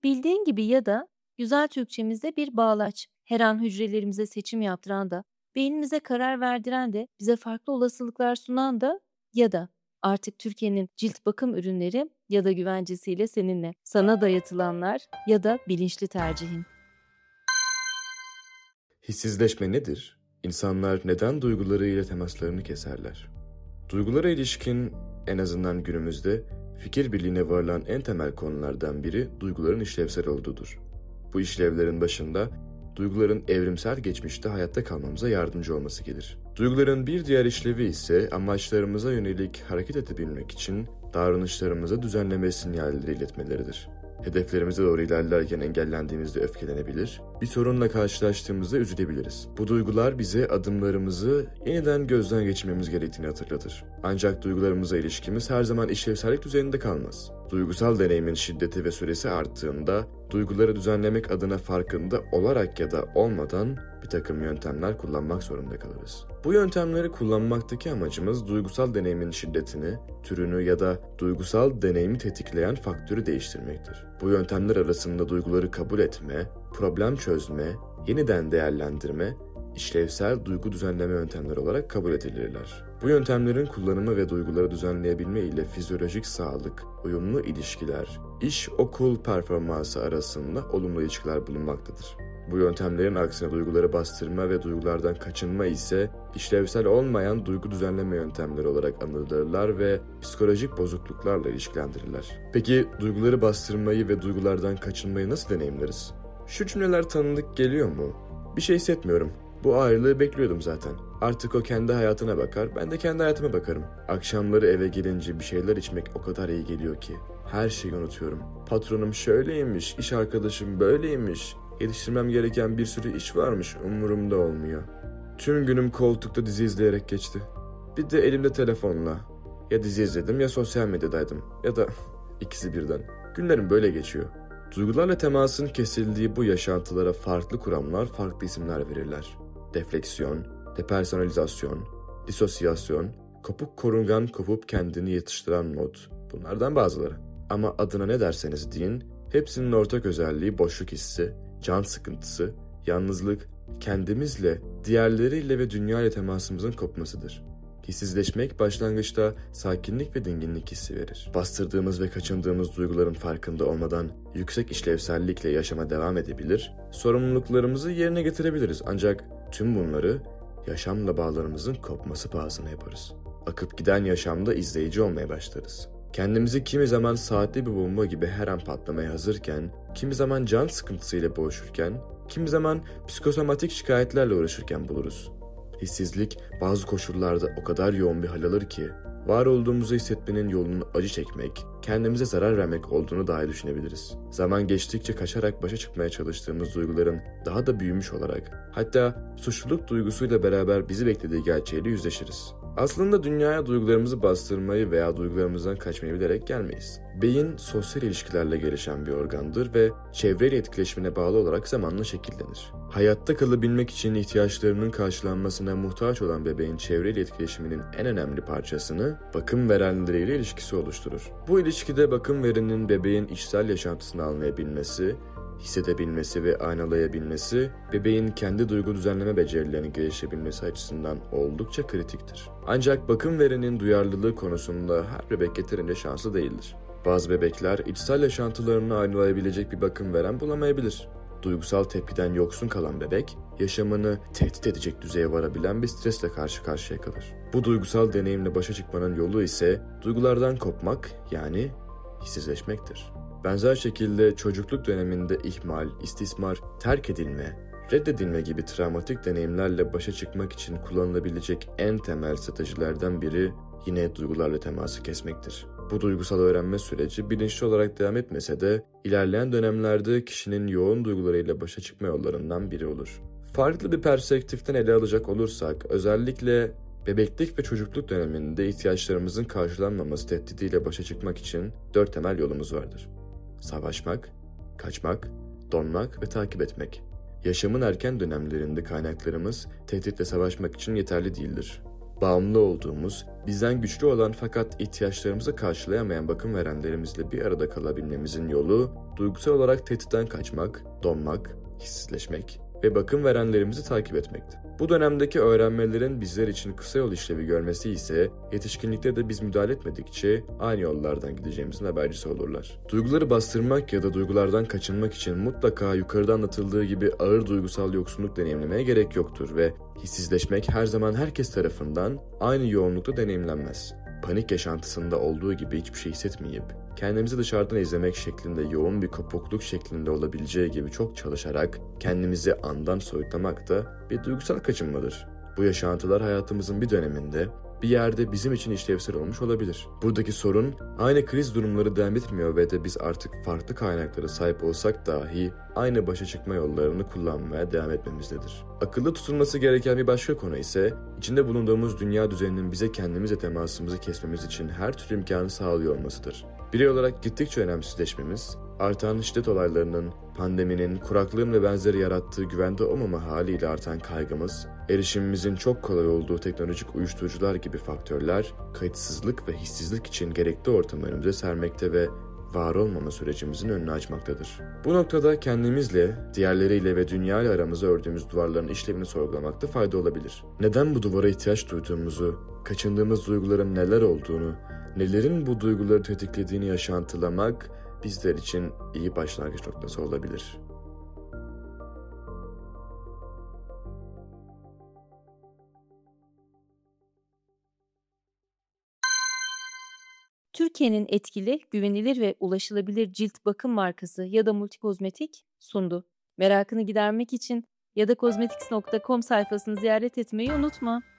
Bildiğin gibi ya da güzel Türkçemizde bir bağlaç. Her an hücrelerimize seçim yaptıran da, beynimize karar verdiren de, bize farklı olasılıklar sunan da ya da artık Türkiye'nin cilt bakım ürünleri ya da güvencesiyle seninle. Sana dayatılanlar ya da bilinçli tercihin. Hissizleşme nedir? İnsanlar neden duygularıyla temaslarını keserler? Duygulara ilişkin en azından günümüzde fikir birliğine varılan en temel konulardan biri duyguların işlevsel olduğudur. Bu işlevlerin başında duyguların evrimsel geçmişte hayatta kalmamıza yardımcı olması gelir. Duyguların bir diğer işlevi ise amaçlarımıza yönelik hareket edebilmek için davranışlarımıza düzenleme sinyalleri iletmeleridir. Hedeflerimize doğru ilerlerken engellendiğimizde öfkelenebilir, bir sorunla karşılaştığımızda üzülebiliriz. Bu duygular bize adımlarımızı yeniden gözden geçirmemiz gerektiğini hatırlatır. Ancak duygularımıza ilişkimiz her zaman işlevsellik düzeyinde kalmaz. Duygusal deneyimin şiddeti ve süresi arttığında, duyguları düzenlemek adına farkında olarak ya da olmadan bir takım yöntemler kullanmak zorunda kalırız. Bu yöntemleri kullanmaktaki amacımız duygusal deneyimin şiddetini, türünü ya da duygusal deneyimi tetikleyen faktörü değiştirmektir. Bu yöntemler arasında duyguları kabul etme, problem çözme, yeniden değerlendirme, işlevsel duygu düzenleme yöntemleri olarak kabul edilirler. Bu yöntemlerin kullanımı ve duyguları düzenleyebilme ile fizyolojik sağlık, uyumlu ilişkiler, iş okul performansı arasında olumlu ilişkiler bulunmaktadır. Bu yöntemlerin aksine duyguları bastırma ve duygulardan kaçınma ise işlevsel olmayan duygu düzenleme yöntemleri olarak anılırlar ve psikolojik bozukluklarla ilişkilendirirler. Peki duyguları bastırmayı ve duygulardan kaçınmayı nasıl deneyimleriz? Şu cümleler tanıdık geliyor mu? Bir şey hissetmiyorum. Bu ayrılığı bekliyordum zaten. Artık o kendi hayatına bakar, ben de kendi hayatıma bakarım. Akşamları eve gelince bir şeyler içmek o kadar iyi geliyor ki. Her şeyi unutuyorum. Patronum şöyleymiş, iş arkadaşım böyleymiş. Yetiştirmem gereken bir sürü iş varmış, umurumda olmuyor. Tüm günüm koltukta dizi izleyerek geçti. Bir de elimde telefonla. Ya dizi izledim ya sosyal medyadaydım. Ya da ikisi birden. Günlerim böyle geçiyor. Duygularla temasın kesildiği bu yaşantılara farklı kuramlar, farklı isimler verirler. Defleksiyon, depersonalizasyon, disosyasyon, kopuk korungan kopup kendini yatıştıran mod. Bunlardan bazıları. Ama adına ne derseniz deyin, hepsinin ortak özelliği boşluk hissi, can sıkıntısı, yalnızlık, kendimizle, diğerleriyle ve dünyayla temasımızın kopmasıdır. Hissizleşmek başlangıçta sakinlik ve dinginlik hissi verir. Bastırdığımız ve kaçındığımız duyguların farkında olmadan yüksek işlevsellikle yaşama devam edebilir, sorumluluklarımızı yerine getirebiliriz ancak tüm bunları yaşamla bağlarımızın kopması pahasına yaparız. Akıp giden yaşamda izleyici olmaya başlarız. Kendimizi kimi zaman saatli bir bomba gibi her an patlamaya hazırken, kimi zaman can sıkıntısıyla boğuşurken, kimi zaman psikosomatik şikayetlerle uğraşırken buluruz. Hissizlik bazı koşullarda o kadar yoğun bir hal alır ki, var olduğumuzu hissetmenin yolunu acı çekmek, kendimize zarar vermek olduğunu dahi düşünebiliriz. Zaman geçtikçe kaçarak başa çıkmaya çalıştığımız duyguların daha da büyümüş olarak, hatta suçluluk duygusuyla beraber bizi beklediği gerçeğiyle yüzleşiriz. Aslında dünyaya duygularımızı bastırmayı veya duygularımızdan kaçmayı bilerek gelmeyiz. Beyin sosyal ilişkilerle gelişen bir organdır ve çevreyle etkileşimine bağlı olarak zamanla şekillenir. Hayatta kalabilmek için ihtiyaçlarının karşılanmasına muhtaç olan bebeğin çevreyle etkileşiminin en önemli parçasını bakım verenleriyle ilişkisi oluşturur. Bu ilişkide bakım verenin bebeğin içsel yaşantısını anlayabilmesi, hissedebilmesi ve aynalayabilmesi, bebeğin kendi duygu düzenleme becerilerini geliştirebilmesi açısından oldukça kritiktir. Ancak bakım verenin duyarlılığı konusunda her bebek yeterince şanslı değildir. Bazı bebekler içsel yaşantılarını aynalayabilecek bir bakım veren bulamayabilir. Duygusal tepkiden yoksun kalan bebek, yaşamını tehdit edecek düzeye varabilen bir stresle karşı karşıya kalır. Bu duygusal deneyimle başa çıkmanın yolu ise duygulardan kopmak, yani hissizleşmektir. Benzer şekilde çocukluk döneminde ihmal, istismar, terk edilme, reddedilme gibi travmatik deneyimlerle başa çıkmak için kullanılabilecek en temel stratejilerden biri yine duygularla teması kesmektir. Bu duygusal öğrenme süreci bilinçli olarak devam etmese de ilerleyen dönemlerde kişinin yoğun duygularıyla başa çıkma yollarından biri olur. Farklı bir perspektiften ele alacak olursak özellikle bebeklik ve çocukluk döneminde ihtiyaçlarımızın karşılanmaması tehdidiyle başa çıkmak için 4 temel yolumuz vardır. Savaşmak, kaçmak, donmak ve takip etmek. Yaşamın erken dönemlerinde kaynaklarımız tehditle savaşmak için yeterli değildir. Bağımlı olduğumuz, Bizden güçlü olan fakat ihtiyaçlarımızı karşılayamayan bakım verenlerimizle bir arada kalabilmemizin yolu, duygusal olarak tehditten kaçmak, donmak, hissizleşmek ve bakım verenlerimizi takip etmekti. Bu dönemdeki öğrenmelerin bizler için kısa yol işlevi görmesi ise yetişkinlikte de biz müdahale etmedikçe aynı yollardan gideceğimizin habercisi olurlar. Duyguları bastırmak ya da duygulardan kaçınmak için mutlaka yukarıda anlatıldığı gibi ağır duygusal yoksunluk deneyimlemeye gerek yoktur ve hissizleşmek her zaman herkes tarafından aynı yoğunlukta deneyimlenmez. Panik yaşantısında olduğu gibi hiçbir şey hissetmeyip, kendimizi dışarıdan izlemek şeklinde yoğun bir kopukluk şeklinde olabileceği gibi çok çalışarak kendimizi andan soyutlamak da bir duygusal kaçınmadır. Bu yaşantılar hayatımızın bir döneminde, bir yerde bizim için işlevsel olmuş olabilir. Buradaki sorun aynı kriz durumları devam etmiyor ve de biz artık farklı kaynaklara sahip olsak dahi aynı başa çıkma yollarını kullanmaya devam etmemizdedir. Akılda tutulması gereken bir başka konu ise içinde bulunduğumuz dünya düzeninin bize kendimizle temasımızı kesmemiz için her türlü imkanı sağlıyor olmasıdır. Birey olarak gittikçe önemsizleşmemiz, artan şiddet olaylarının, pandeminin, kuraklığın ve benzeri yarattığı güvende olmama haliyle artan kaygımız, erişimimizin çok kolay olduğu teknolojik uyuşturucular gibi faktörler, kayıtsızlık ve hissizlik için gerekli ortamı önümüze sermekte ve var olmama sürecimizin önünü açmaktadır. Bu noktada kendimizle, diğerleriyle ve dünya ile aramızda ördüğümüz duvarların işlevini sorgulamakta fayda olabilir. Neden bu duvara ihtiyaç duyduğumuzu, kaçındığımız duyguların neler olduğunu, nelerin bu duyguları tetiklediğini yaşantılamak bizler için iyi başlangıç noktası olabilir. Türkiye'nin etkili, güvenilir ve ulaşılabilir cilt bakım markası ya da Multikozmetik sundu. Merakını gidermek için ya da cosmetics.com sayfasını ziyaret etmeyi unutma.